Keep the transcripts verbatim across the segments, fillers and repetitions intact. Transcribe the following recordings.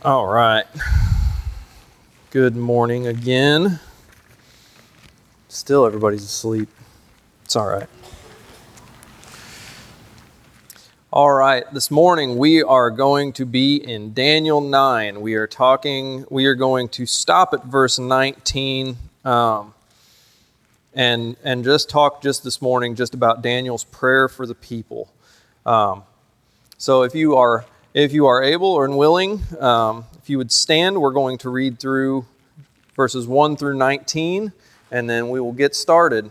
All right. Good morning again. Still everybody's asleep. It's all right. All right. This morning we are going to be in Daniel nine. We are talking, we are going to stop at verse nineteen um, and, and just talk just this morning just about Daniel's prayer for the people. Um, so if you are If you are able or willing, um, if you would stand, we're going to read through verses one through nineteen, and then we will get started.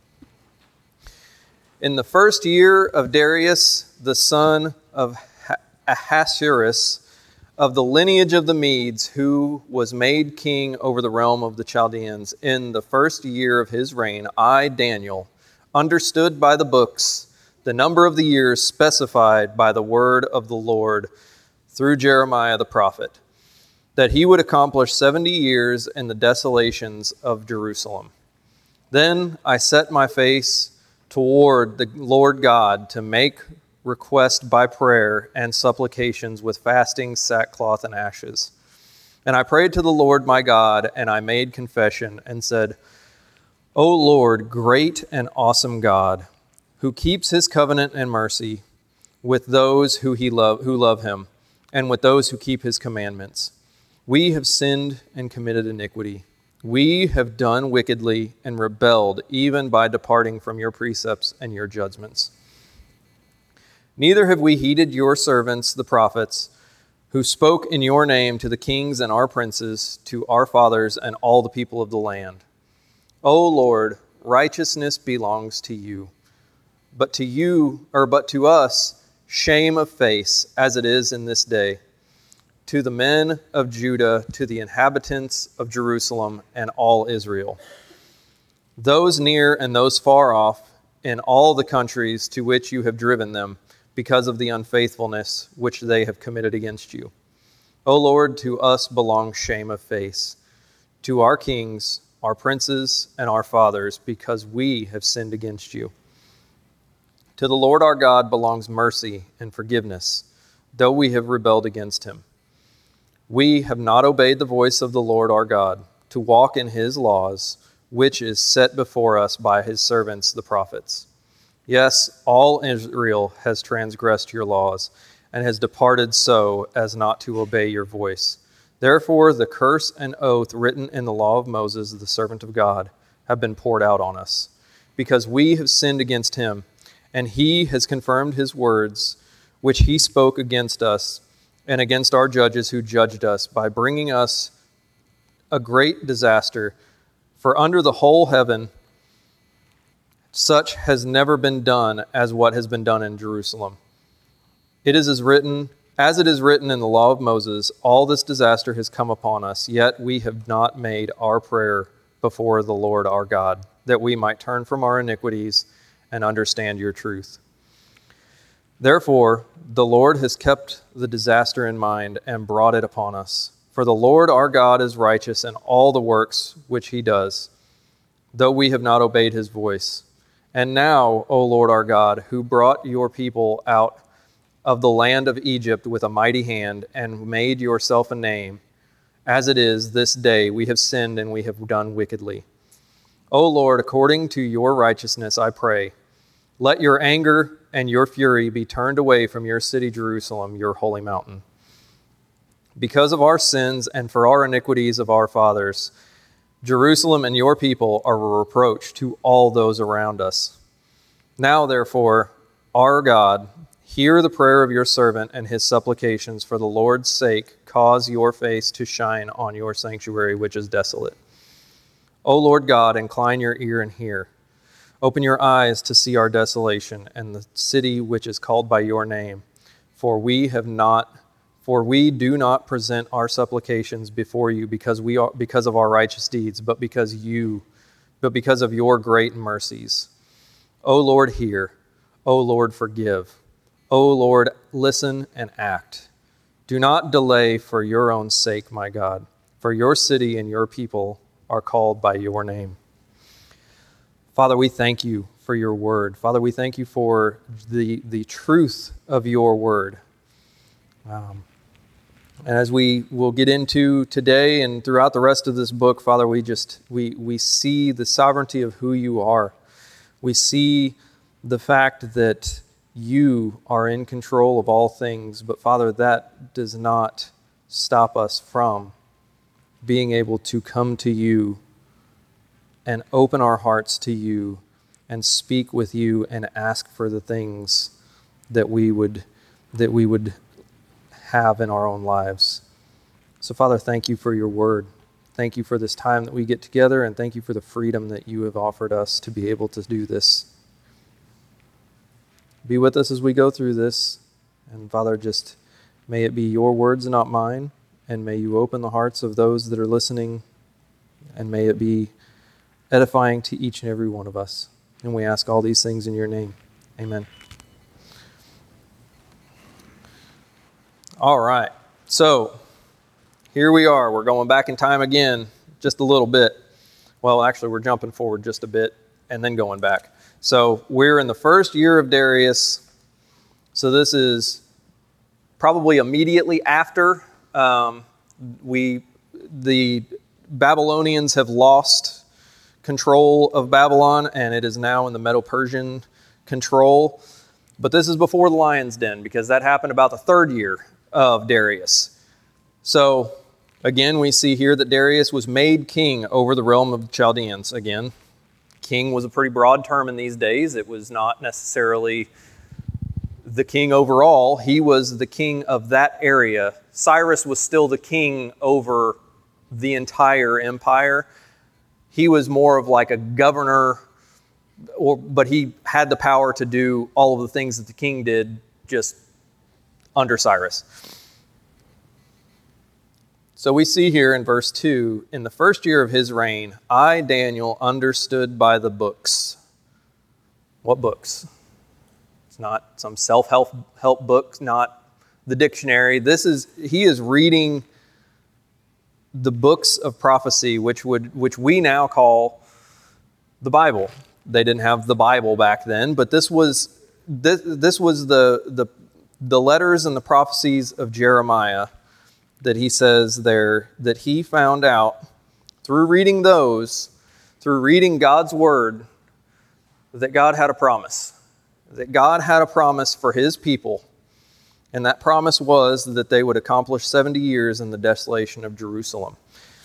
In the first year of Darius, the son of Ahasuerus, of the lineage of the Medes, who was made king over the realm of the Chaldeans, in the first year of his reign, I, Daniel, understood by the books the number of the years specified by the word of the Lord through Jeremiah the prophet, that he would accomplish seventy years in the desolations of Jerusalem. Then I set my face toward the Lord God to make request by prayer and supplications with fasting, sackcloth, and ashes. And I prayed to the Lord my God, and I made confession and said, O Lord, great and awesome God, who keeps his covenant and mercy with those who he love who love him, and with those who keep his commandments. We have sinned and committed iniquity. We have done wickedly and rebelled, even by departing from your precepts and your judgments. Neither have we heeded your servants, the prophets, who spoke in your name to the kings and our princes, to our fathers and all the people of the land. O Lord, righteousness belongs to you. But to you, or but to us, shame of face, as it is in this day. To the men of Judah, to the inhabitants of Jerusalem, and all Israel. Those near and those far off, in all the countries to which you have driven them, because of the unfaithfulness which they have committed against you. O Lord, to us belongs shame of face, to our kings, our princes, and our fathers, because we have sinned against you. To the Lord our God belongs mercy and forgiveness, though we have rebelled against him. We have not obeyed the voice of the Lord our God, to walk in his laws, which is set before us by his servants the prophets. Yes, all Israel has transgressed your laws, and has departed so as not to obey your voice. Therefore the curse and oath written in the law of Moses, the servant of God, have been poured out on us, because we have sinned against him. And he has confirmed his words, which he spoke against us and against our judges who judged us, by bringing us a great disaster. For under the whole heaven, such has never been done as what has been done in Jerusalem. It is as written, as it is written in the law of Moses, all this disaster has come upon us, yet we have not made our prayer before the Lord our God, that we might turn from our iniquities and understand your truth. Therefore, the Lord has kept the disaster in mind and brought it upon us. For the Lord our God is righteous in all the works which he does, though we have not obeyed his voice. And now, O Lord our God, who brought your people out of the land of Egypt with a mighty hand and made yourself a name, as it is this day we have sinned and we have done wickedly. O Lord, according to your righteousness, I pray, let your anger and your fury be turned away from your city, Jerusalem, your holy mountain. Because of our sins and for our iniquities of our fathers, Jerusalem and your people are a reproach to all those around us. Now, therefore, our God, hear the prayer of your servant and his supplications. For the Lord's sake, cause your face to shine on your sanctuary, which is desolate. O Lord God, incline your ear and hear. Open your eyes to see our desolation and the city which is called by your name. For we have not, for we do not present our supplications before you because we are because of our righteous deeds, but because you, but because of your great mercies. O Lord, hear. O Lord, forgive. O Lord, listen and act. Do not delay for your own sake, my God, for your city and your people are called by your name. Father, we thank you for your word. Father, we thank you for the, the truth of your word. Um, And as we will get into today and throughout the rest of this book, Father, we just we we see the sovereignty of who you are. We see the fact that you are in control of all things, but Father, that does not stop us from being able to come to you and open our hearts to you and speak with you and ask for the things that we would that we would have in our own lives. So Father, thank you for your word. Thank you for this time that we get together, and thank you for the freedom that you have offered us to be able to do this. Be with us as we go through this. And Father, just may it be your words and not mine. And may you open the hearts of those that are listening. And may it be edifying to each and every one of us. And we ask all these things in your name. Amen. All right. So here we are. We're going back in time again just a little bit. Well, actually, we're jumping forward just a bit and then going back. So we're in the first year of Darius. So this is probably immediately after um, we the Babylonians have lost control of Babylon, and it is now in the Medo-Persian control. But this is before the lion's den, because that happened about the third year of Darius. So again, we see here that Darius was made king over the realm of the Chaldeans. Again, king was a pretty broad term in these days. It was not necessarily the king overall. He was the king of that area. Cyrus was still the king over the entire empire. He was more of like a governor, or but he had the power to do all of the things that the king did just under Cyrus. So we see here in verse two, in the first year of his reign, I, Daniel, understood by the books. What books? It's not some self-help help books, not the dictionary. This is, he is reading the books of prophecy, which would which we now call the Bible. They didn't have the Bible back then, but this was this, this was the, the the letters and the prophecies of Jeremiah that he says there, that he found out through reading those, through reading God's word, that God had a promise. That God had a promise for his people. And that promise was that they would accomplish seventy years in the desolation of Jerusalem.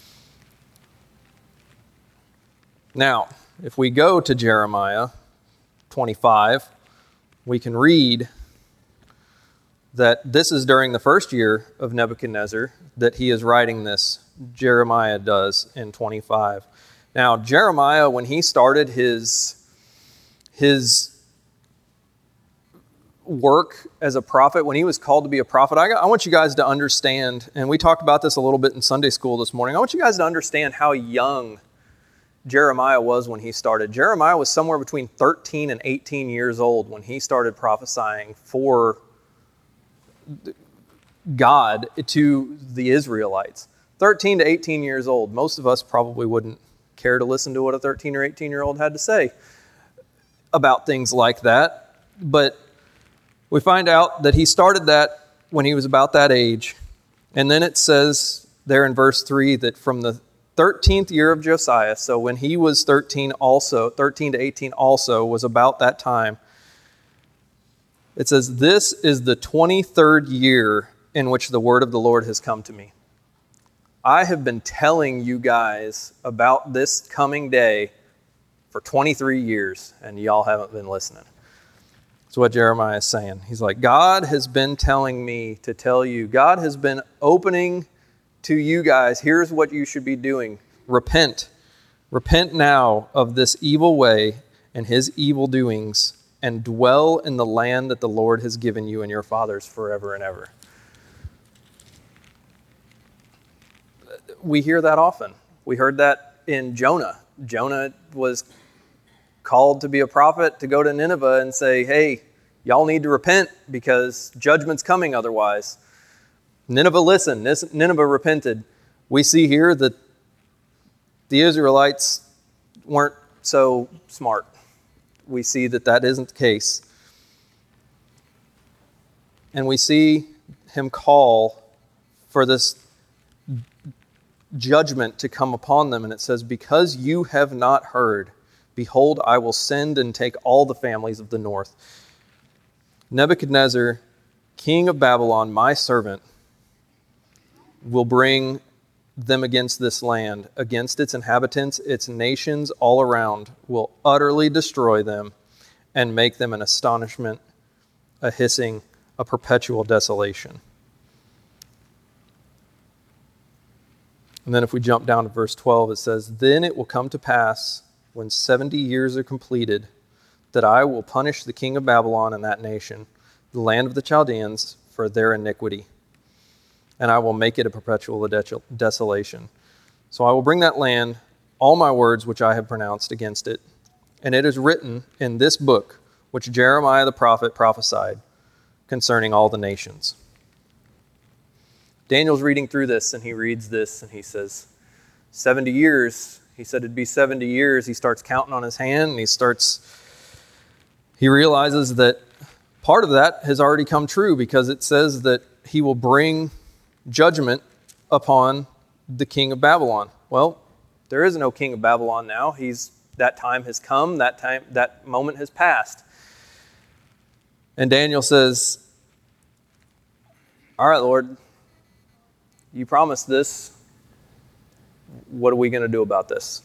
Now, if we go to Jeremiah twenty-five, we can read that this is during the first year of Nebuchadnezzar that he is writing this. Jeremiah does in twenty-five. Now, Jeremiah, when he started his, his work as a prophet, when he was called to be a prophet, I, I want you guys to understand, and we talked about this a little bit in Sunday school this morning, I want you guys to understand how young Jeremiah was when he started. Jeremiah was somewhere between thirteen and eighteen years old when he started prophesying for God to the Israelites. thirteen to eighteen years old. Most of us probably wouldn't care to listen to what a thirteen or eighteen year old had to say about things like that. But we find out that he started that when he was about that age. And then it says there in verse three that from the thirteenth year of Josiah, so when he was thirteen also, thirteen to eighteen also was about that time, it says, this is the twenty-third year in which the word of the Lord has come to me. I have been telling you guys about this coming day for twenty-three years, and y'all haven't been listening. That's what Jeremiah is saying. He's like, God has been telling me to tell you. God has been opening to you guys. Here's what you should be doing. Repent. Repent now of this evil way and his evil doings, and dwell in the land that the Lord has given you and your fathers forever and ever. We hear that often. We heard that in Jonah. Jonah was called to be a prophet, to go to Nineveh and say, hey, y'all need to repent because judgment's coming otherwise. Nineveh listened. Nineveh repented. We see here that the Israelites weren't so smart. We see that that isn't the case. And we see him call for this judgment to come upon them. And it says, because you have not heard, behold, I will send and take all the families of the north. Nebuchadnezzar, king of Babylon, my servant, will bring them against this land, against its inhabitants, its nations all around, will utterly destroy them and make them an astonishment, a hissing, a perpetual desolation. And then if we jump down to verse twelve, it says, then it will come to pass when seventy years are completed that I will punish the king of Babylon and that nation, the land of the Chaldeans, for their iniquity. And I will make it a perpetual desolation. So I will bring that land, all my words which I have pronounced against it. And it is written in this book, which Jeremiah the prophet prophesied concerning all the nations. Daniel's reading through this, and he reads this, and he says, seventy years. He said it'd be seventy years. He starts counting on his hand, and he starts, he realizes that part of that has already come true, because it says that he will bring judgment upon the king of Babylon. Well, there is no king of Babylon now. He's that time has come, that time, that moment has passed. And Daniel says, all right, Lord, you promised this. What are we going to do about this?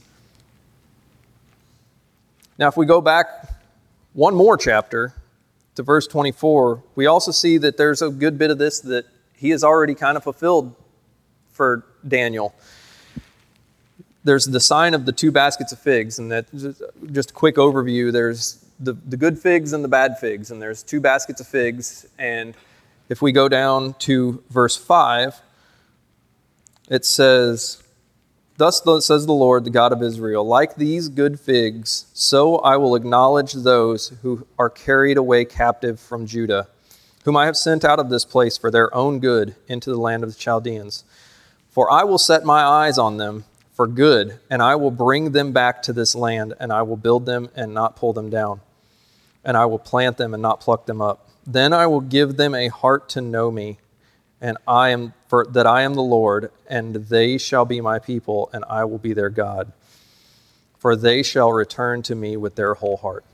Now, if we go back one more chapter to verse twenty-four, we also see that there's a good bit of this that he has already kind of fulfilled for Daniel. There's the sign of the two baskets of figs, and that just a quick overview. There's the, the good figs and the bad figs, and there's two baskets of figs. And if we go down to verse five, it says, thus says the Lord, the God of Israel, like these good figs, so I will acknowledge those who are carried away captive from Judah, whom I have sent out of this place for their own good into the land of the Chaldeans. For I will set my eyes on them for good, and I will bring them back to this land, and I will build them and not pull them down, and I will plant them and not pluck them up. Then I will give them a heart to know me, and I am for that I am the Lord, and they shall be my people, and I will be their God. For they shall return to me with their whole heart.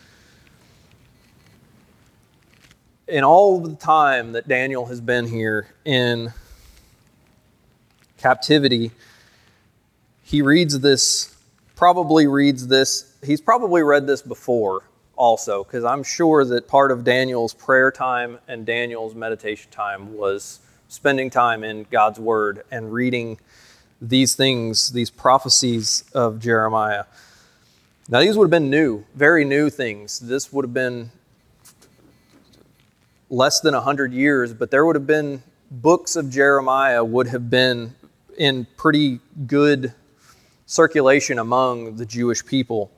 In all the time that Daniel has been here in captivity, he reads this, probably reads this, he's probably read this before also, because I'm sure that part of Daniel's prayer time and Daniel's meditation time was spending time in God's Word and reading these things, these prophecies of Jeremiah. Now, these would have been new, very new things. This would have been less than one hundred years, but there would have been books of Jeremiah would have been in pretty good circulation among the Jewish people.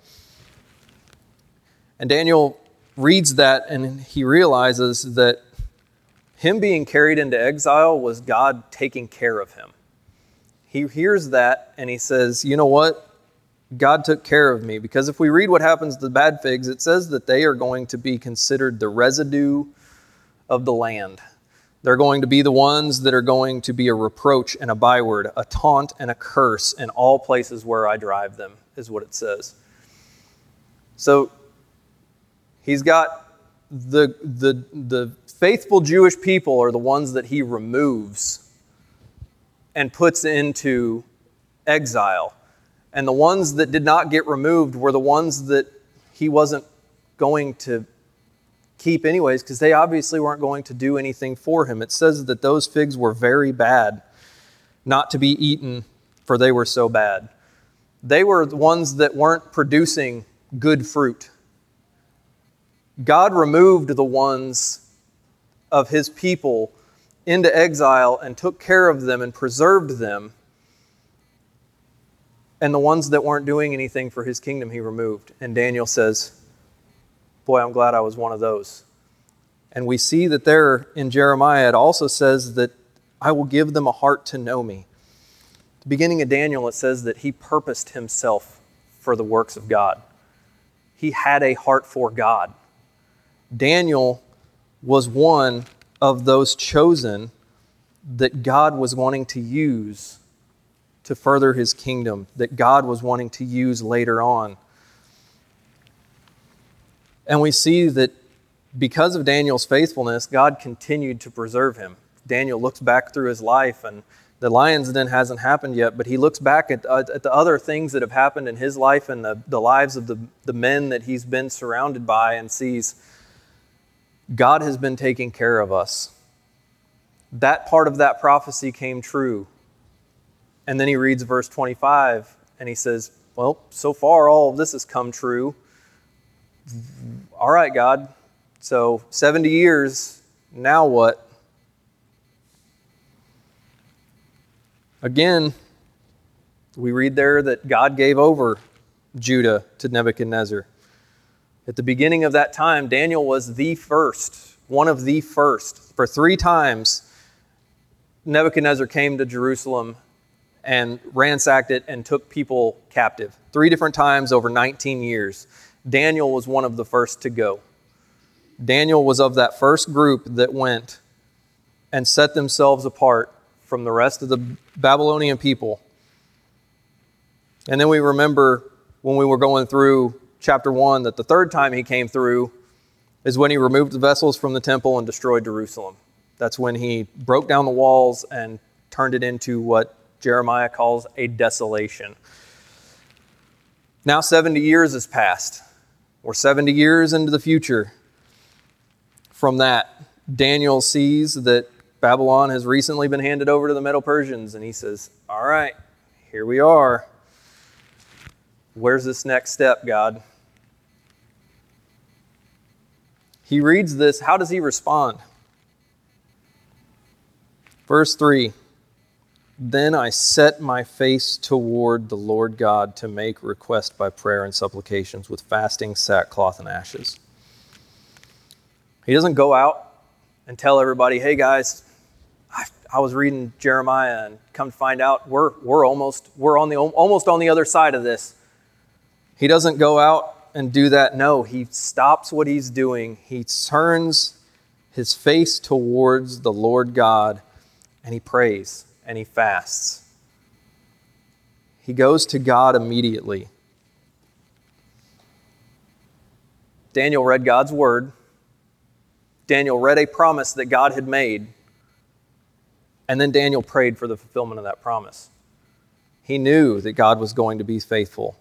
And Daniel reads that, and he realizes that him being carried into exile was God taking care of him. He hears that, and he says, you know what? God took care of me. Because if we read what happens to the bad figs, it says that they are going to be considered the residue of the land. They're going to be the ones that are going to be a reproach and a byword, a taunt and a curse in all places where I drive them, is what it says. So he's got the, the, the faithful Jewish people are the ones that he removes and puts into exile. And the ones that did not get removed were the ones that he wasn't going to keep anyways, because they obviously weren't going to do anything for him. It says that those figs were very bad, not to be eaten, for they were so bad. They were the ones that weren't producing good fruit. God removed the ones of his people into exile and took care of them and preserved them. And the ones that weren't doing anything for his kingdom, he removed. And Daniel says, boy, I'm glad I was one of those. And we see that there in Jeremiah, it also says that I will give them a heart to know me. At the beginning of Daniel, it says that he purposed himself for the works of God. He had a heart for God. Daniel was one of those chosen that God was wanting to use to further his kingdom, that God was wanting to use later on. And we see that because of Daniel's faithfulness, God continued to preserve him. Daniel looks back through his life, and the lion's den hasn't happened yet, but he looks back at, uh, at the other things that have happened in his life and the, the lives of the, the men that he's been surrounded by, and sees God has been taking care of us. That part of that prophecy came true. And then he reads verse twenty-five, and he says, well, so far all of this has come true. All right, God, so seventy years, now what? Again, we read there that God gave over Judah to Nebuchadnezzar. At the beginning of that time, Daniel was the first, one of the first. For three times, Nebuchadnezzar came to Jerusalem and ransacked it and took people captive. Three different times over nineteen years. Daniel was one of the first to go. Daniel was of that first group that went and set themselves apart from the rest of the Babylonian people. And then we remember when we were going through chapter one that the third time he came through is when he removed the vessels from the temple and destroyed Jerusalem. That's when he broke down the walls and turned it into what Jeremiah calls a desolation. Now seventy years has passed. We're seventy years into the future. From that, Daniel sees that Babylon has recently been handed over to the Medo-Persians, and he says, all right, here we are. Where's this next step, God? He reads this. How does he respond? Verse three, then I set my face toward the Lord God to make request by prayer and supplications with fasting, sackcloth, and ashes. He doesn't go out and tell everybody, hey guys, I, I was reading Jeremiah, and come to find out we're we're almost we're on the almost on the other side of this. He doesn't go out and do that. No, he stops what he's doing. He turns his face towards the Lord God, and he prays and he fasts. He goes to God immediately. Daniel read God's word. Daniel read a promise that God had made. And then Daniel prayed for the fulfillment of that promise. He knew that God was going to be faithful.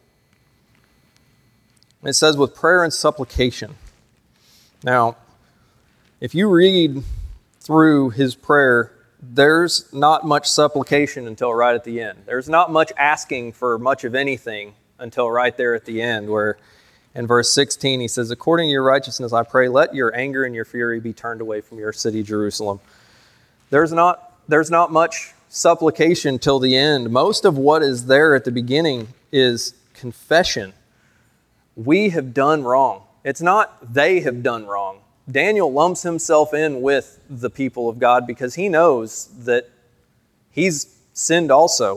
It says with prayer and supplication. Now, if you read through his prayer, there's not much supplication until right at the end. There's not much asking for much of anything until right there at the end, where in verse sixteen he says, according to your righteousness I pray, let your anger and your fury be turned away from your city, Jerusalem. There's not, there's not much supplication till the end. Most of what is there at the beginning is confession. We have done wrong. It's not they have done wrong. Daniel lumps himself in with the people of God because he knows that he's sinned also.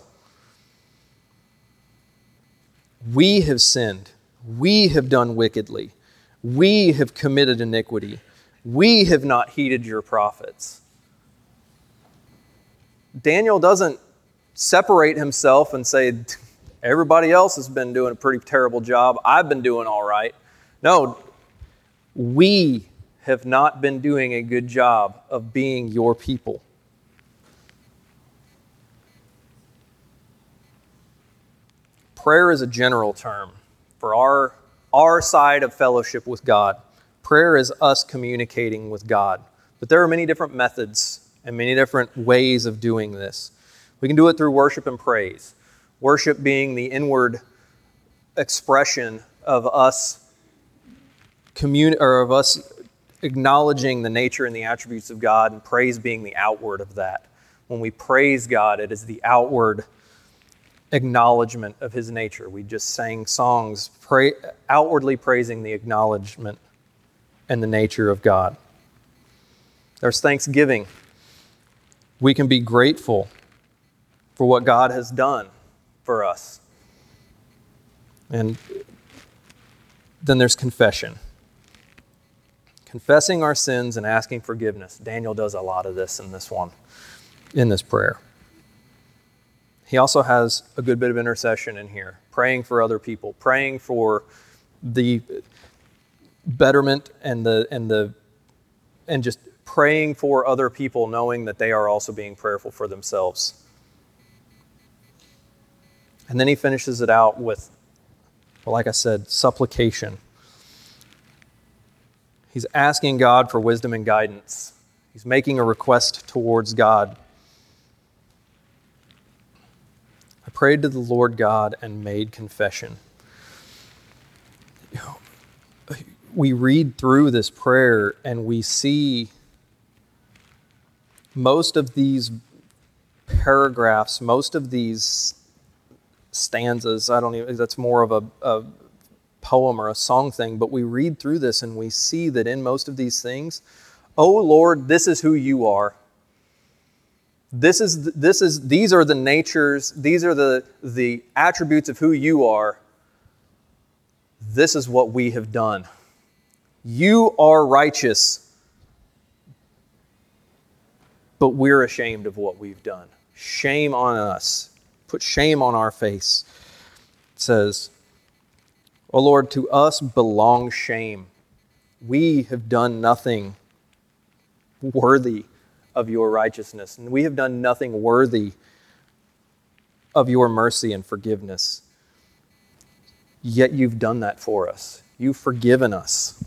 We have sinned. We have done wickedly. We have committed iniquity. We have not heeded your prophets. Daniel doesn't separate himself and say, everybody else has been doing a pretty terrible job. I've been doing all right. No, we have not been doing a good job of being your people. Prayer is a general term for our, our side of fellowship with God. Prayer is us communicating with God. But there are many different methods and many different ways of doing this. We can do it through worship and praise. Worship being the inward expression of us communi- or of us acknowledging the nature and the attributes of God, and praise being the outward of that. When we praise God, it is the outward acknowledgement of his nature. We just sang songs pray, outwardly praising the acknowledgement and the nature of God. There's thanksgiving. We can be grateful for what God has done for us. And then there's confession. Confessing our sins and asking forgiveness. Daniel does a lot of this in this one. in this prayer. He also has a good bit of intercession in here, praying for other people, praying for the betterment and the and the and just praying for other people, knowing that they are also being prayerful for themselves. And then he finishes it out with, well, like I said, supplication. He's asking God for wisdom and guidance. He's making a request towards God. I prayed to the Lord God and made confession. We read through this prayer and we see most of these paragraphs, most of these stanzas, I don't even, that's more of a, a poem or a song thing, but we read through this and we see that in most of these things, oh Lord, this is who you are. This is, this is, these are the natures, these are the, the attributes of who you are. This is what we have done. You are righteous, but we're ashamed of what we've done. Shame on us. Put shame on our face. It says, O Lord, to us belongs shame. We have done nothing worthy of your righteousness, and we have done nothing worthy of your mercy and forgiveness. Yet you've done that for us. You've forgiven us.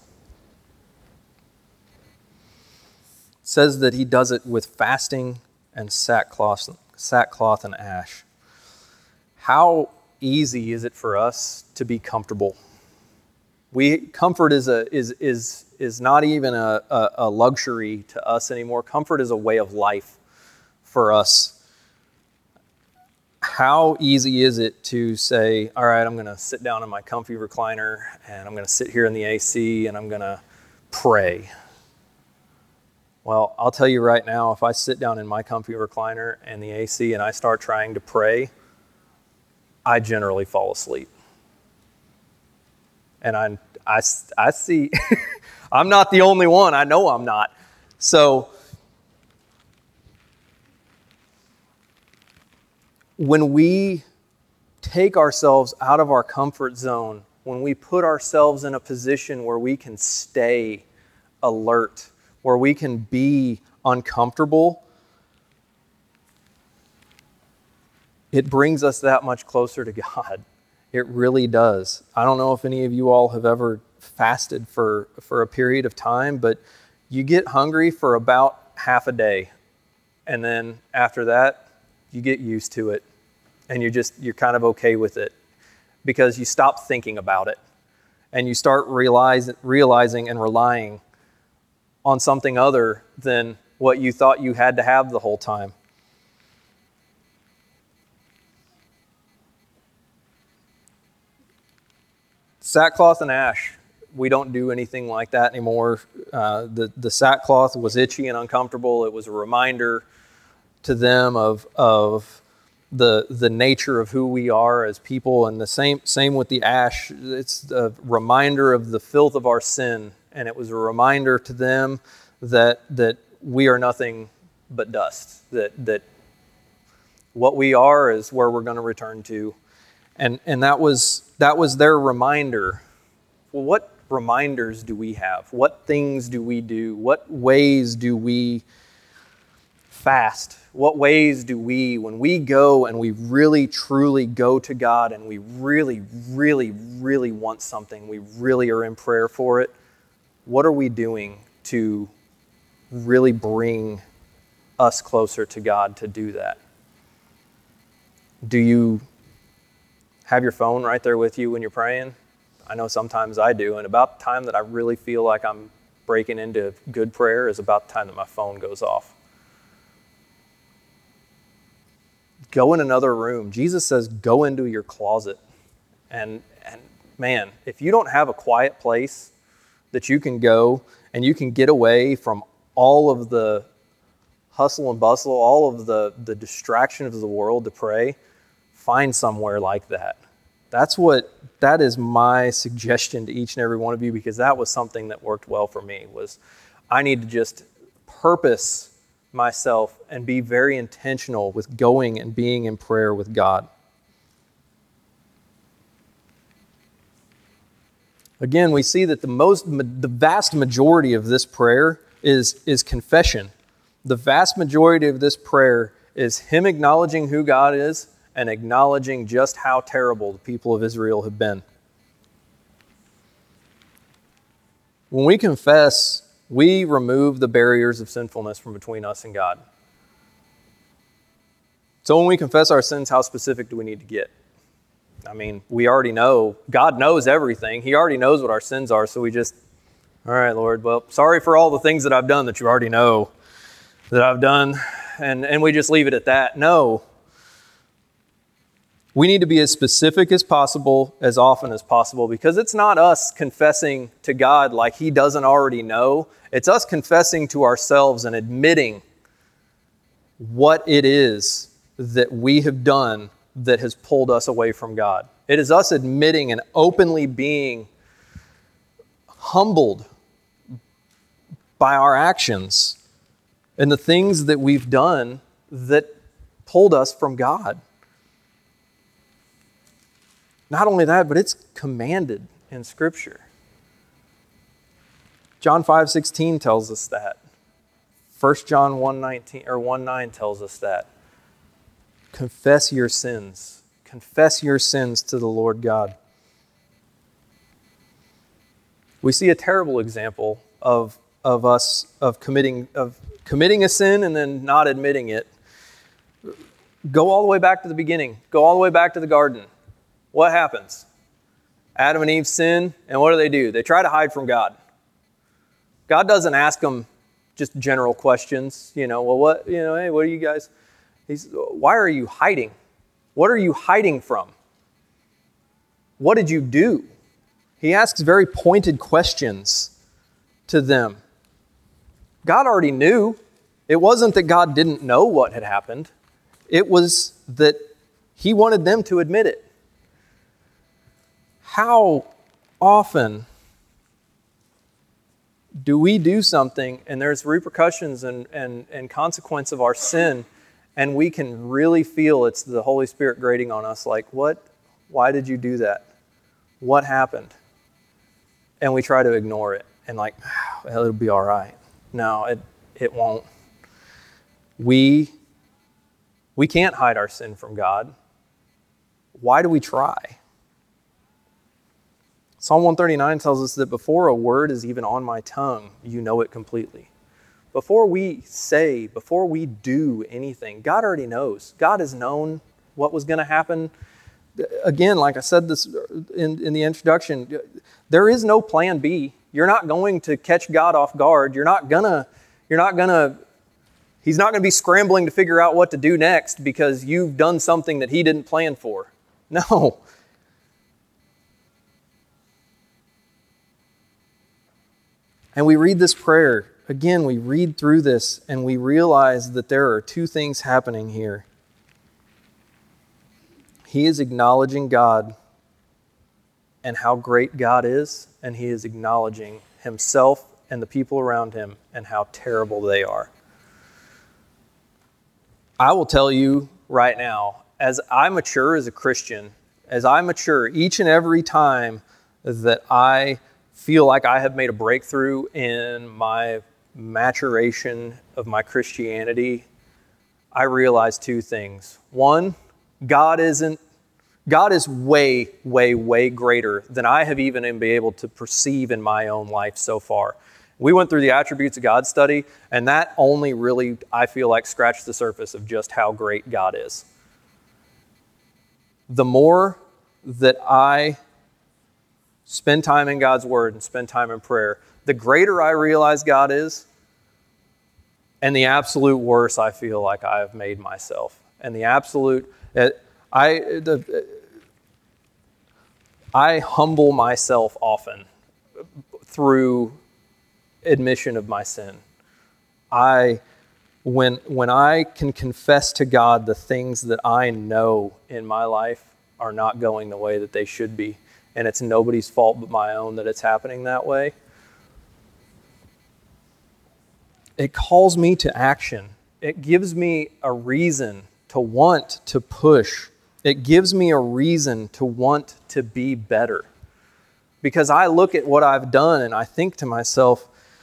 It says that he does it with fasting and sackcloth, sackcloth and ash. How easy is it for us to be comfortable? We comfort is a is is is not even a, a, a luxury to us anymore. Comfort is a way of life for us. How easy is it to say, all right, I'm going to sit down in my comfy recliner and I'm going to sit here in the A C and I'm going to pray. Well, I'll tell you right now, if I sit down in my comfy recliner and the A C and I start trying to pray, I generally fall asleep. And I, I, I see, I'm not the only one. I know I'm not. So when we take ourselves out of our comfort zone, when we put ourselves in a position where we can stay alert, where we can be uncomfortable, it brings us that much closer to God. It really does. I don't know if any of you all have ever fasted for, for a period of time, but you get hungry for about half a day. And then after that, you get used to it. And you're just, you're kind of okay with it because you stop thinking about it. And you start realize, realizing and relying on something other than what you thought you had to have the whole time. Sackcloth and ash, we don't do anything like that anymore. Uh, the, the sackcloth was itchy and uncomfortable. It was a reminder to them of, of the, the nature of who we are as people. And the same, same with the ash. It's a reminder of the filth of our sin. And it was a reminder to them that, that we are nothing but dust. That, that what we are is where we're going to return to. And and that was that was their reminder. Well, what reminders do we have? What things do we do? What ways do we fast? What ways do we, when we go and we really truly go to God and we really, really, really want something, we really are in prayer for it, what are we doing to really bring us closer to God to do that? Do you have your phone right there with you when you're praying? I know sometimes I do, and about the time that I really feel like I'm breaking into good prayer is about the time that my phone goes off. Go in another room. Jesus says, go into your closet. And, and man, if you don't have a quiet place that you can go and you can get away from all of the hustle and bustle, all of the, the distractions of the world to pray, find somewhere like that. That's what, that is my suggestion to each and every one of you, because that was something that worked well for me, was I need to just purpose myself and be very intentional with going and being in prayer with God. Again, we see that the most, the vast majority of this prayer is, is confession. The vast majority of this prayer is him acknowledging who God is and acknowledging just how terrible the people of Israel have been. When we confess, we remove the barriers of sinfulness from between us and God. So when we confess our sins, how specific do we need to get? I mean, we already know. God knows everything. He already knows what our sins are, so we just, all right, Lord, well, sorry for all the things that I've done that you already know that I've done, and, and we just leave it at that. No. We need to be as specific as possible, as often as possible, because it's not us confessing to God like He doesn't already know. It's us confessing to ourselves and admitting what it is that we have done that has pulled us away from God. It is us admitting and openly being humbled by our actions and the things that we've done that pulled us from God. Not only that, but it's commanded in Scripture. John five sixteen tells us that. First John one nineteen or one nine tells us that. Confess your sins. Confess your sins to the Lord God. We see a terrible example of, of us of committing of committing a sin and then not admitting it. Go all the way back to the beginning. Go all the way back to the garden. What happens? Adam and Eve sin, and what do they do? They try to hide from God. God doesn't ask them just general questions. You know, well, what, you know, hey, what are you guys? He's, why are you hiding? What are you hiding from? What did you do? He asks very pointed questions to them. God already knew. It wasn't that God didn't know what had happened. It was that He wanted them to admit it. How often do we do something and there's repercussions and, and, and consequence of our sin, and we can really feel it's the Holy Spirit grating on us like, what? Why did you do that? What happened? And we try to ignore it and like, well, it'll be all right. No, it, it won't. We, we can't hide our sin from God. Why do we try? Psalm one thirty-nine tells us that before a word is even on my tongue, you know it completely. Before we say, before we do anything, God already knows. God has known what was going to happen. Again, like I said this in, in the introduction, there is no plan B. You're not going to catch God off guard. You're not gonna, you're not gonna, He's not going to be scrambling to figure out what to do next because you've done something that He didn't plan for. No. And we read this prayer. Again, we read through this and we realize that there are two things happening here. He is acknowledging God and how great God is, and he is acknowledging himself and the people around him and how terrible they are. I will tell you right now, as I mature as a Christian, as I mature each and every time that I feel like I have made a breakthrough in my maturation of my Christianity, I realize two things. One, God isn't, God is way, way, way greater than I have even been able to perceive in my own life so far. We went through the attributes of God study, and that only really, I feel like, scratched the surface of just how great God is. The more that I spend time in God's Word and spend time in prayer, the greater I realize God is, and the absolute worse I feel like I have made myself. And the absolute, I, the, I humble myself often through admission of my sin. I, when, when I can confess to God the things that I know in my life are not going the way that they should be, and it's nobody's fault but my own that it's happening that way, it calls me to action. it gives me a reason to want to push. It gives me a reason to want to be better. Because I look at what I've done and I think to myself,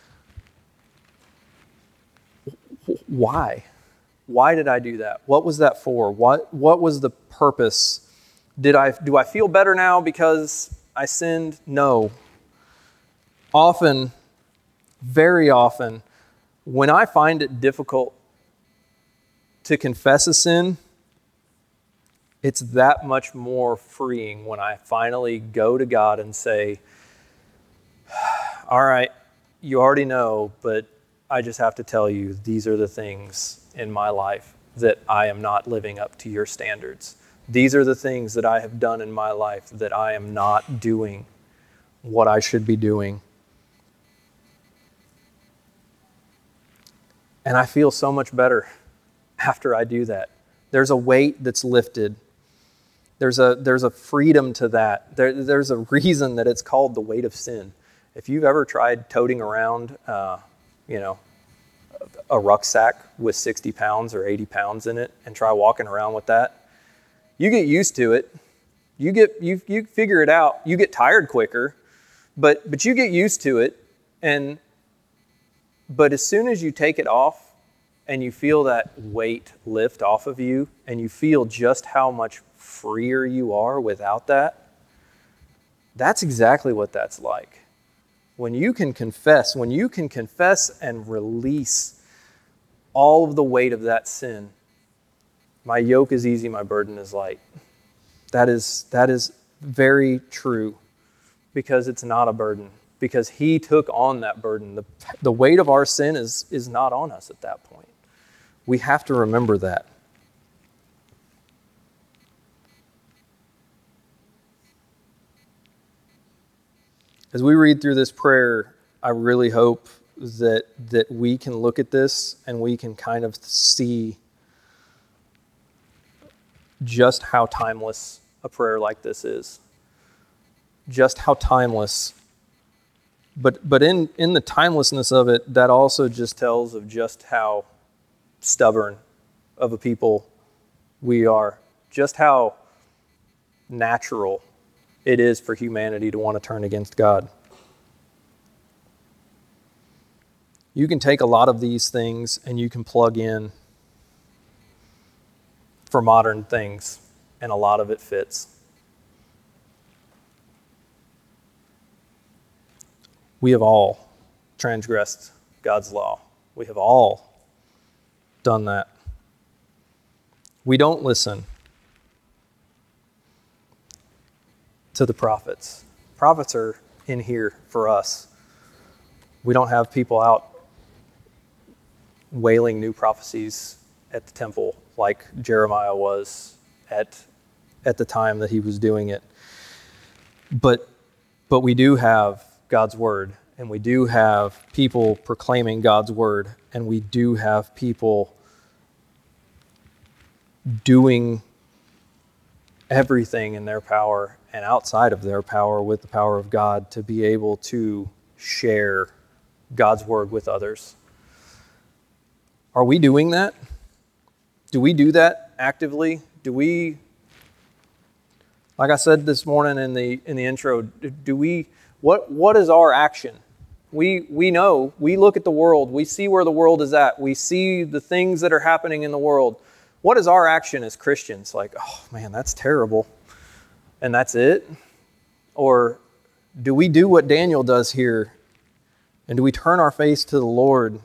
why? Why did I do that? What was that for? What what was the purpose? Did I do I feel better now because I sinned? No. Often, very often, when I find it difficult to confess a sin, it's that much more freeing when I finally go to God and say, all right, you already know, but I just have to tell you, these are the things in my life that I am not living up to your standards. These are the things that I have done in my life that I am not doing what I should be doing. And I feel so much better after I do that. There's a weight that's lifted. There's a there's a freedom to that. There, there's a reason that it's called the weight of sin. If you've ever tried toting around, uh, you know, a rucksack with sixty pounds or eighty pounds in it and try walking around with that, you get used to it. You get you you figure it out. You get tired quicker, but but you get used to it. And but as soon as you take it off and you feel that weight lift off of you and you feel just how much freer you are without that, that's exactly what that's like. When you can confess, when you can confess and release all of the weight of that sin, my yoke is easy, my burden is light. That is, that is very true because it's not a burden, because he took on that burden. The, the weight of our sin is, is not on us at that point. We have to remember that. As we read through this prayer, I really hope that that we can look at this and we can kind of see just how timeless a prayer like this is. Just how timeless. But but in, in the timelessness of it, that also just tells of just how stubborn of a people we are. Just how natural it is for humanity to want to turn against God. You can take a lot of these things and you can plug in for modern things, and a lot of it fits. We have all transgressed God's law. We have all done that. We don't listen to the prophets. Prophets are in here for us. We don't have people out wailing new prophecies at the temple like Jeremiah was at at the time that he was doing it. But but we do have God's word, and we do have people proclaiming God's word, and we do have people doing everything in their power and outside of their power with the power of God to be able to share God's word with others. Are we doing that? Do we do that actively? Do we, like I said this morning in the in the intro, do we, what what is our action? We we know, we look at the world, we see where the world is at, we see the things that are happening in the world. What is our action as Christians? Like, oh man, that's terrible. And that's it? Or do we do what Daniel does here? And do we turn our face to the Lord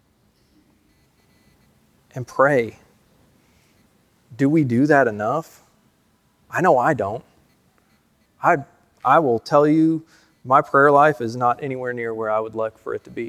and pray? Do we do that enough? I know I don't. I I will tell you, my prayer life is not anywhere near where I would like for it to be.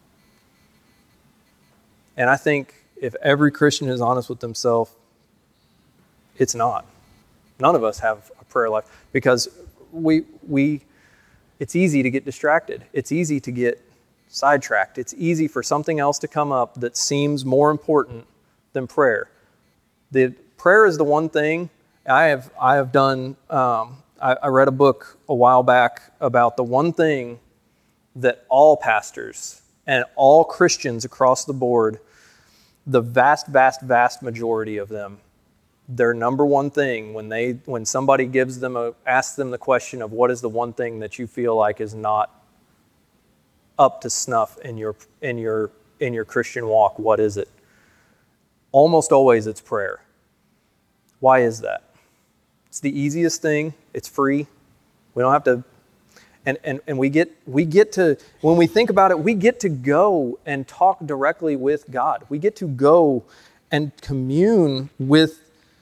And I think if every Christian is honest with themselves, it's not. None of us have a prayer life because we we it's easy to get distracted. It's easy to get sidetracked. It's easy for something else to come up that seems more important than prayer. The prayer is the one thing I have I have done. Um, I, I read a book a while back about the one thing that all pastors and all Christians across the board the vast, vast, vast majority of them, their number one thing when they when somebody gives them a asks them the question of what is the one thing that you feel like is not up to snuff in your in your in your Christian walk, what is it? Almost always it's prayer. Why is that? It's the easiest thing. It's free. We don't have to and and and we get we get to when we think about it, we get to go and talk directly with God. We get to go and commune with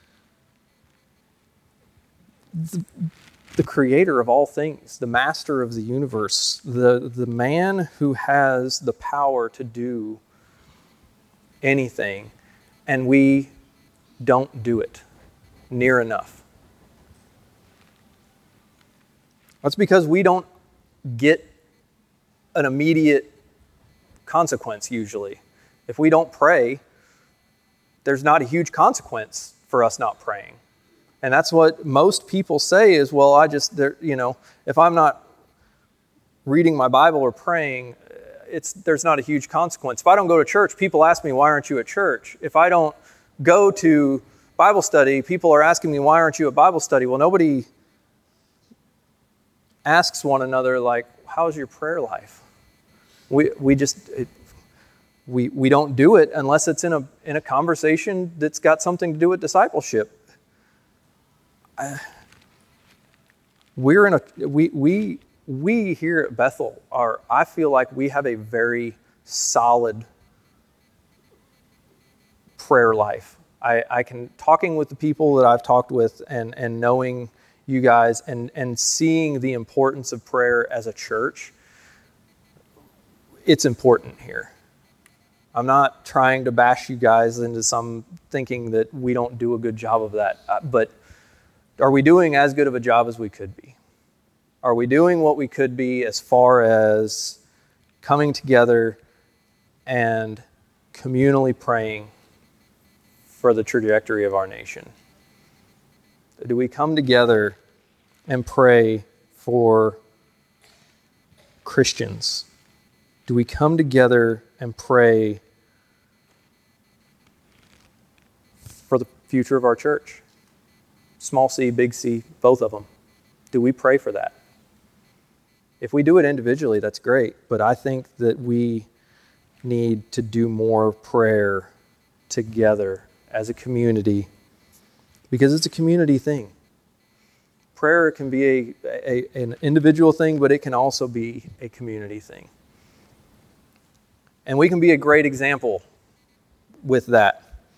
The, the creator of all things, the master of the universe, the, the man who has the power to do anything, and we don't do it near enough. That's because we don't get an immediate consequence usually. If we don't pray, there's not a huge consequence for us not praying. And that's what most people say is, well, I just, you know, if I'm not reading my Bible or praying, it's there's not a huge consequence. If I don't go to church, people ask me, why aren't you at church? If I don't go to Bible study, people are asking me, why aren't you at Bible study? Well, nobody asks one another, like, how's your prayer life? We we just, it, we we don't do it unless it's in a in a conversation that's got something to do with discipleship. Uh, we're in a we we we here at Bethel are I feel like we have a very solid prayer life. I, I can talking with the people that I've talked with and and knowing you guys and and seeing the importance of prayer as a church, it's important here. I'm not trying to bash you guys into some thinking that we don't do a good job of that, uh, but are we doing as good of a job as we could be? Are we doing what we could be as far as coming together and communally praying for the trajectory of our nation? Do we come together and pray for Christians? Do we come together and pray for the future of our church? Small c, big C, both of them. Do we pray for that? If we do it individually, that's great. But I think that we need to do more prayer together as a community because it's a community thing. Prayer can be a, a, an individual thing, but it can also be a community thing. And we can be a great example with that.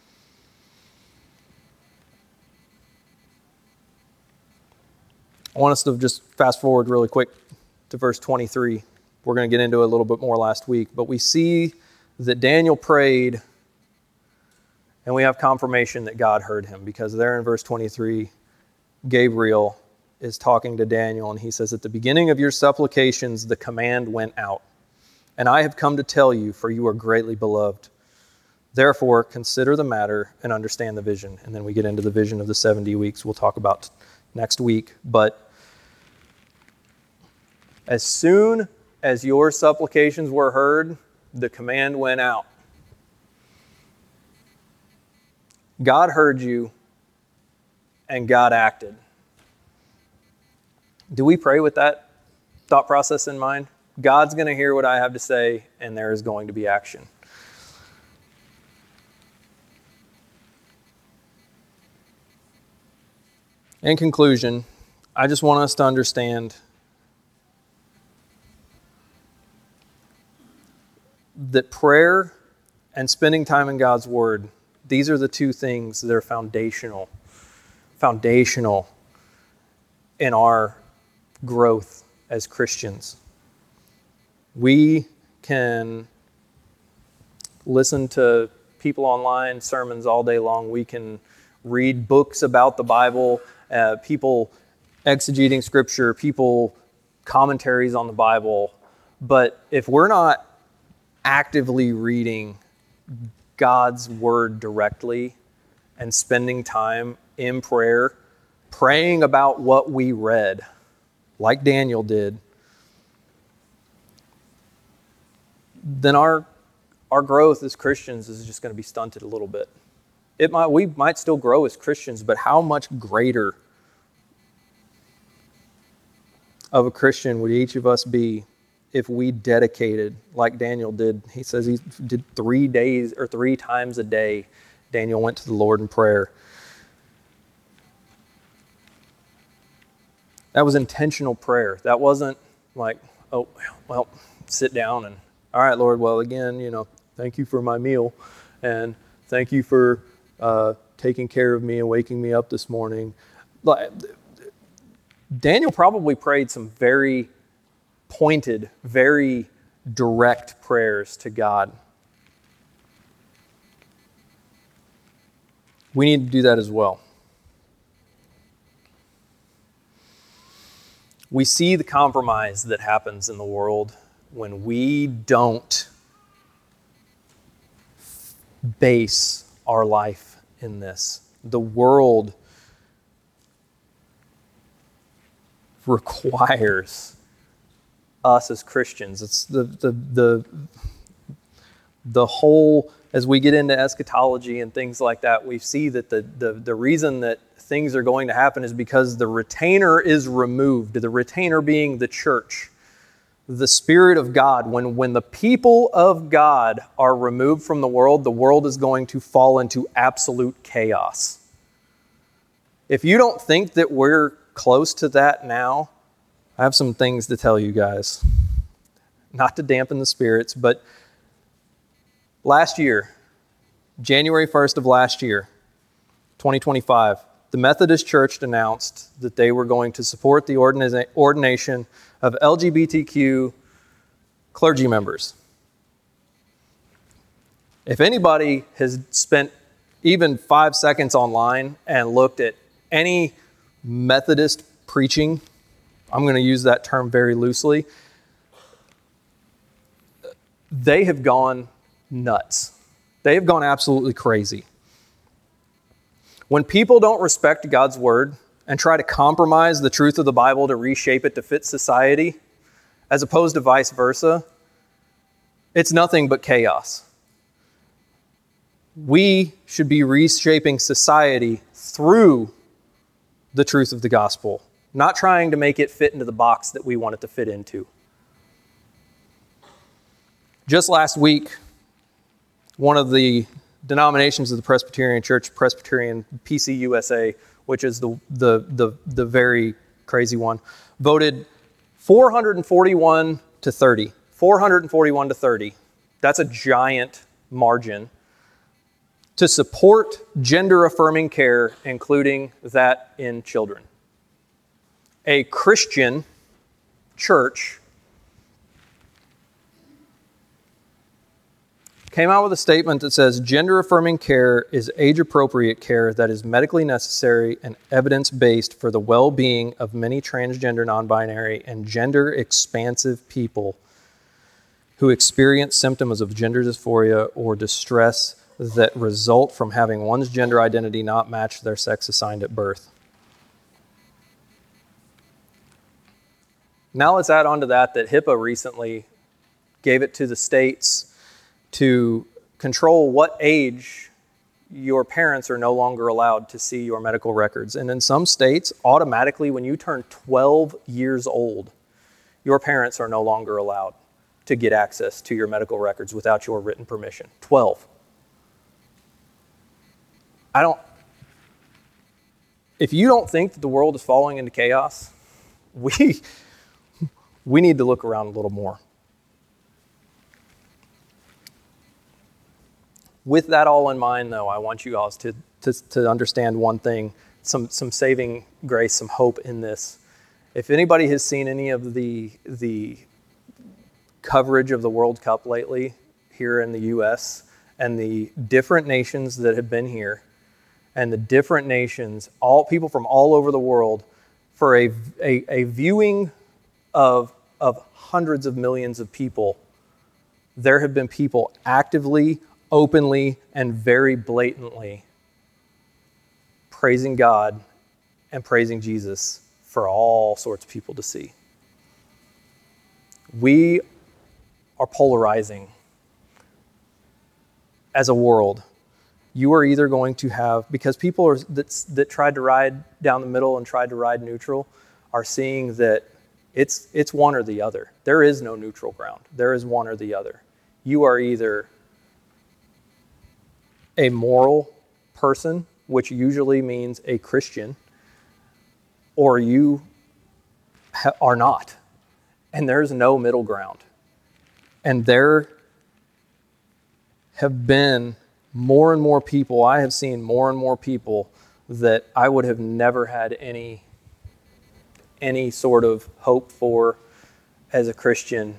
I want us to just fast forward really quick to verse twenty-three. We're going to get into it a little bit more last week, but we see that Daniel prayed and we have confirmation that God heard him because there in verse twenty-three, Gabriel is talking to Daniel and he says, at the beginning of your supplications, the command went out, and I have come to tell you, for you are greatly beloved. Therefore, consider the matter and understand the vision. And then we get into the vision of the seventy weeks we'll talk about next week. But as soon as your supplications were heard, the command went out. God heard you and God acted. Do we pray with that thought process in mind? God's going to hear what I have to say and there is going to be action. In conclusion, I just want us to understand that prayer and spending time in God's Word, these are the two things that are foundational, foundational in our growth as Christians. We can listen to people online, sermons all day long. We can read books about the Bible, uh, people exegeting Scripture, people commentaries on the Bible. But if we're not actively reading God's Word directly and spending time in prayer, praying about what we read, like Daniel did, then our our growth as Christians is just going to be stunted a little bit. It might, we might still grow as Christians, but how much greater of a Christian would each of us be if we dedicated, like Daniel did? He says he did three days or three times a day. Daniel went to the Lord in prayer. That was intentional prayer. That wasn't like, oh, well, sit down and, all right, Lord, well, again, you know, thank you for my meal, and thank you for uh, taking care of me and waking me up this morning. Like, Daniel probably prayed some very pointed, very direct prayers to God. We need to do that as well. We see the compromise that happens in the world when we don't base our life in this. The world requires us as Christians. It's the the the the whole, as we get into eschatology and things like that, we see that the the the reason that things are going to happen is because the retainer is removed. The retainer being the church, the Spirit of God. When when the people of God are removed from the world, the world is going to fall into absolute chaos. If you don't think that we're close to that now, I have some things to tell you guys. Not to dampen the spirits, but last year, January first of last year, twenty twenty-five, the Methodist Church announced that they were going to support the ordina- ordination of L G B T Q clergy members. If anybody has spent even five seconds online and looked at any Methodist preaching, I'm going to use that term very loosely, they have gone nuts. They have gone absolutely crazy. When people don't respect God's word and try to compromise the truth of the Bible to reshape it to fit society, as opposed to vice versa, it's nothing but chaos. We should be reshaping society through the truth of the gospel, not trying to make it fit into the box that we want it to fit into. Just last week, one of the denominations of the Presbyterian Church, Presbyterian P C U S A, which is the the the, the very crazy one, voted four hundred forty-one to thirty. four hundred forty-one to thirty. That's a giant margin to support gender-affirming care, including that in children. A Christian church came out with a statement that says gender-affirming care is age-appropriate care that is medically necessary and evidence-based for the well-being of many transgender, non-binary, and gender-expansive people who experience symptoms of gender dysphoria or distress that result from having one's gender identity not match their sex assigned at birth. Now let's add on to that that HIPAA recently gave it to the states to control what age your parents are no longer allowed to see your medical records. And in some states, automatically when you turn twelve years old, your parents are no longer allowed to get access to your medical records without your written permission. twelve. I don't, if you don't think that the world is falling into chaos, we, we need to look around a little more. With that all in mind, though, I want you guys to, to, to understand one thing, some, some saving grace, some hope in this. If anybody has seen any of the, the coverage of the World Cup lately here in the U S and the different nations that have been here and the different nations, all people from all over the world, for a, a, a viewing of, of hundreds of millions of people, there have been people actively, openly, and very blatantly praising God and praising Jesus for all sorts of people to see. We are polarizing. as a world, you are either going to have, because people are that, that tried to ride down the middle and tried to ride neutral are seeing that it's it's one or the other. There is no neutral ground. There is one or the other. You are either a moral person, which usually means a Christian, or you ha- are not. And there's no middle ground. And there have been more and more people, I have seen more and more people that I would have never had any, any sort of hope for as a Christian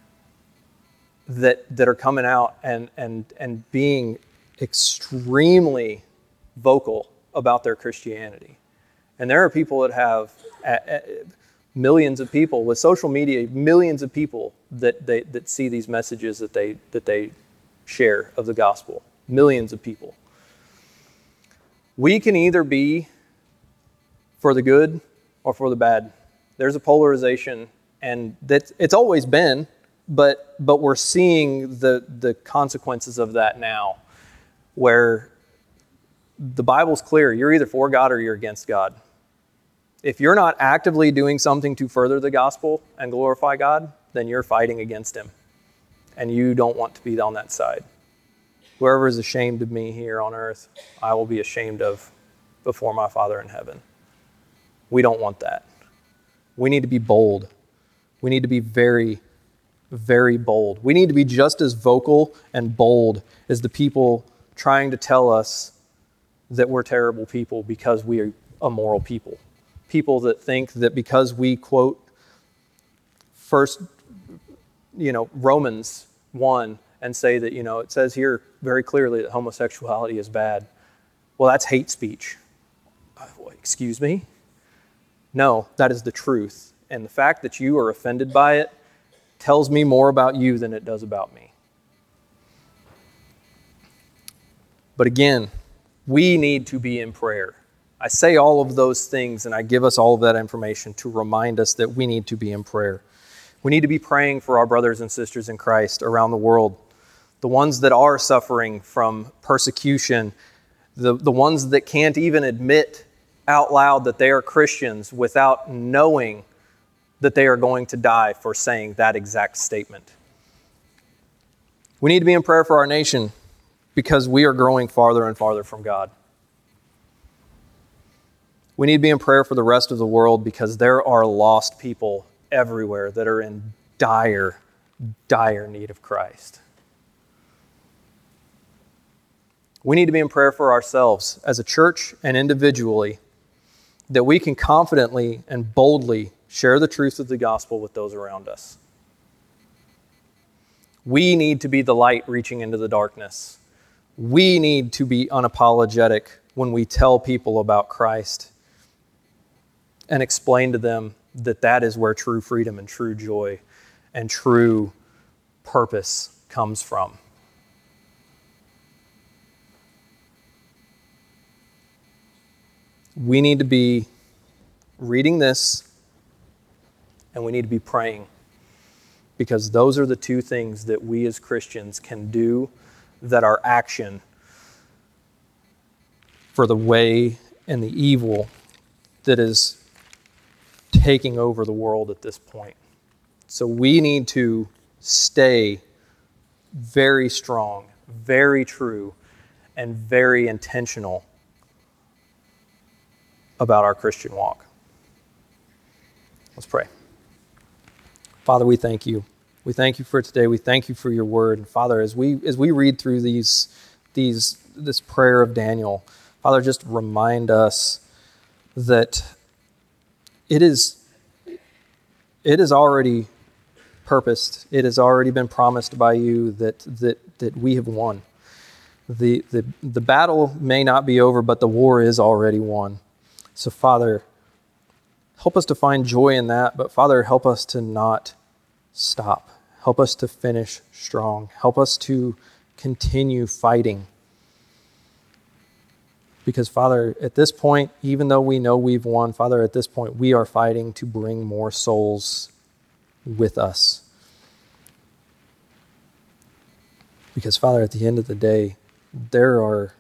that that are coming out and and and being extremely vocal about their Christianity. And there are people that have uh, uh, millions of people with social media, millions of people that they that see these messages that they that they share of the gospel. Millions of people. We can either be for the good or for the bad. There's a polarization, and that it's always been, but but we're seeing the the consequences of that now, where the Bible's clear. You're either for God or you're against God. If you're not actively doing something to further the gospel and glorify God, then you're fighting against him, and you don't want to be on that side. Whoever is ashamed of me here on earth, I will be ashamed of before my Father in heaven. We don't want that. We need to be bold. We need to be very, very bold. We need to be just as vocal and bold as the people trying to tell us that we're terrible people because we are immoral people. People that think that because we quote first, you know, Romans one, and say that, you know, it says here very clearly that homosexuality is bad. Well, that's hate speech. Uh, well, excuse me? No, that is the truth. And the fact that you are offended by it tells me more about you than it does about me. But again, we need to be in prayer. I say all of those things and I give us all of that information to remind us that we need to be in prayer. We need to be praying for our brothers and sisters in Christ around the world. The ones that are suffering from persecution, the, the ones that can't even admit out loud that they are Christians without knowing that they are going to die for saying that exact statement. We need to be in prayer for our nation because we are growing farther and farther from God. We need to be in prayer for the rest of the world because there are lost people everywhere that are in dire, dire need of Christ. We need to be in prayer for ourselves as a church and individually, that we can confidently and boldly share the truth of the gospel with those around us. We need to be the light reaching into the darkness. We need to be unapologetic when we tell people about Christ and explain to them that that is where true freedom and true joy and true purpose comes from. We need to be reading this, and we need to be praying, because those are the two things that we as Christians can do that are action for the way and the evil that is taking over the world at this point. So we need to stay very strong, very true, and very intentional about our Christian walk. Let's pray. Father, we thank you. We thank you for today. We thank you for your word. And Father, as we as we read through these these this prayer of Daniel, Father, just remind us that it is it is already purposed. It has already been promised by you that that that we have won. The the the battle may not be over, but the war is already won. So, Father, help us to find joy in that, but Father, help us to not stop. Help us to finish strong. Help us to continue fighting. Because, Father, at this point, even though we know we've won, Father, at this point, we are fighting to bring more souls with us. Because, Father, at the end of the day, there are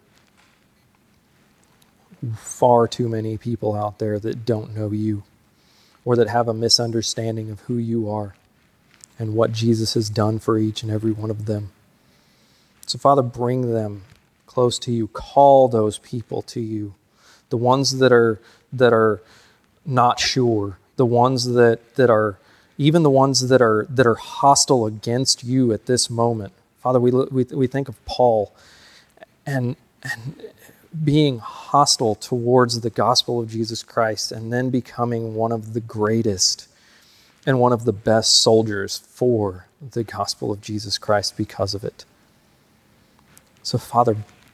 far too many people out there that don't know you, or that have a misunderstanding of who you are and what Jesus has done for each and every one of them. So, Father, bring them close to you. Call those people to you. The ones that are that are not sure, the ones that, that are, even the ones that are that are hostile against you at this moment. Father, we we, we think of Paul and and being hostile towards the gospel of Jesus Christ, and then becoming one of the greatest and one of the best soldiers for the gospel of Jesus Christ because of it. So, Father,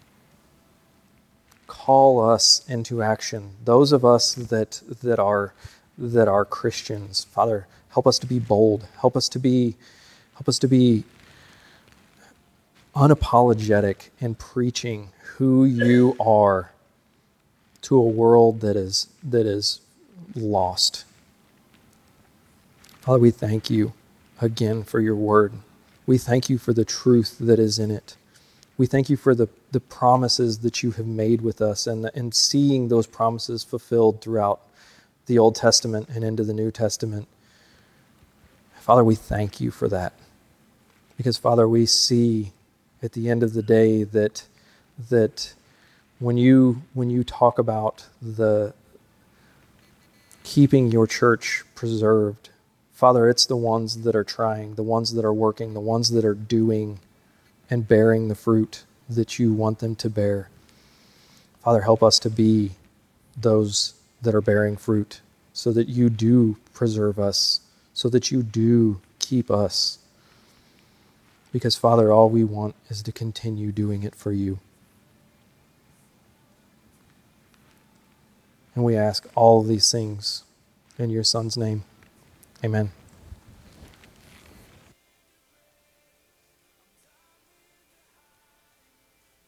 call us into action. Those of us that that are that are Christians, Father, help us to be bold. Help us to be help us to be unapologetic in preaching who you are to a world that is that is lost. Father, we thank you again for your word. We thank you for the truth that is in it. We thank you for the, the promises that you have made with us, and, and seeing those promises fulfilled throughout the Old Testament and into the New Testament. Father, we thank you for that. Because, Father, we see at the end of the day that that when you when you talk about the keeping your church preserved, Father, it's the ones that are trying, the ones that are working, the ones that are doing and bearing the fruit that you want them to bear. Father, help us to be those that are bearing fruit, so that you do preserve us, so that you do keep us. Because, Father, all we want is to continue doing it for you. And we ask all of these things in your Son's name. Amen.